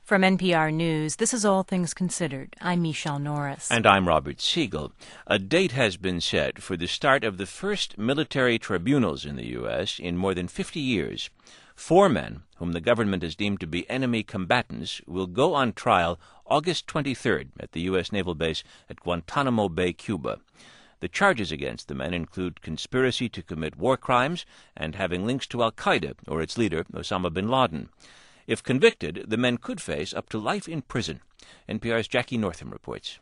From NPR News, this is All Things Considered. I'm Michelle Norris. And I'm Robert Siegel. A date has been set for the start of the first military tribunals in the U.S. in more than 50 years. 4 men, whom the government has deemed to be enemy combatants, will go on trial August 23rd at the U.S. naval base at Guantanamo Bay, Cuba. The charges against the men include conspiracy to commit war crimes and having links to al-Qaeda or its leader, Osama bin Laden. If convicted, the men could face up to life in prison. NPR's Jackie Northam reports.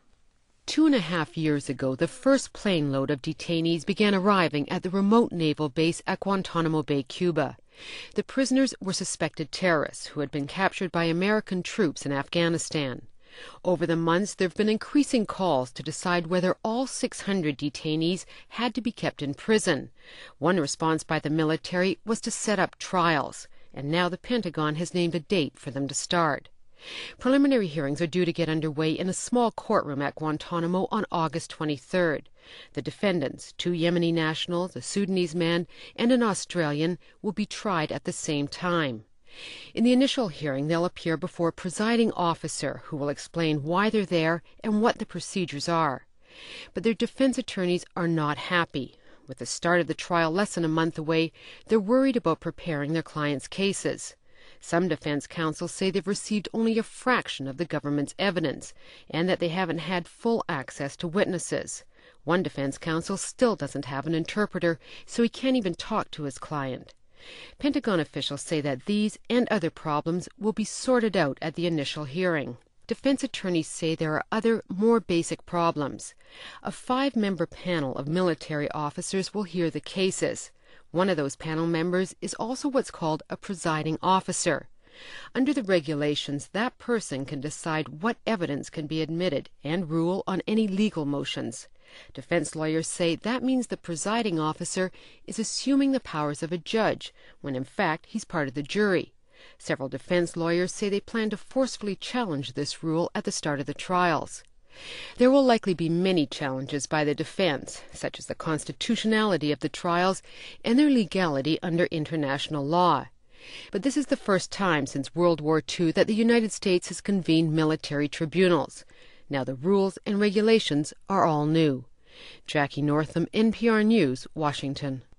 2.5 years ago, the first plane load of detainees began arriving at the remote naval base at Guantanamo Bay, Cuba. The prisoners were suspected terrorists who had been captured by American troops in Afghanistan. Over the months, there have been increasing calls to decide whether all 600 detainees had to be kept in prison. One response by the military was to set up trials, and now the Pentagon has named a date for them to start. Preliminary hearings are due to get underway in a small courtroom at Guantanamo on August 23rd. The defendants, 2 Yemeni nationals, a Sudanese man, and an Australian, will be tried at the same time. In the initial hearing, they'll appear before a presiding officer who will explain why they're there and what the procedures are. But their defense attorneys are not happy. With the start of the trial less than a month away, they're worried about preparing their clients' cases. Some defense counsels say they've received only a fraction of the government's evidence and that they haven't had full access to witnesses. One defense counsel still doesn't have an interpreter, so he can't even talk to his client. Pentagon officials say that these and other problems will be sorted out at the initial hearing. Defense attorneys say there are other, more basic problems. A 5-member panel of military officers will hear the cases. One of those panel members is also what's called a presiding officer. Under the regulations, that person can decide what evidence can be admitted and rule on any legal motions. Defense lawyers say that means the presiding officer is assuming the powers of a judge, when in fact he's part of the jury. Several defense lawyers say they plan to forcefully challenge this rule at the start of the trials. There will likely be many challenges by the defense, such as the constitutionality of the trials and their legality under international law. But this is the first time since World War II that the United States has convened military tribunals. Now the rules and regulations are all new. Jackie Northam, NPR News, Washington.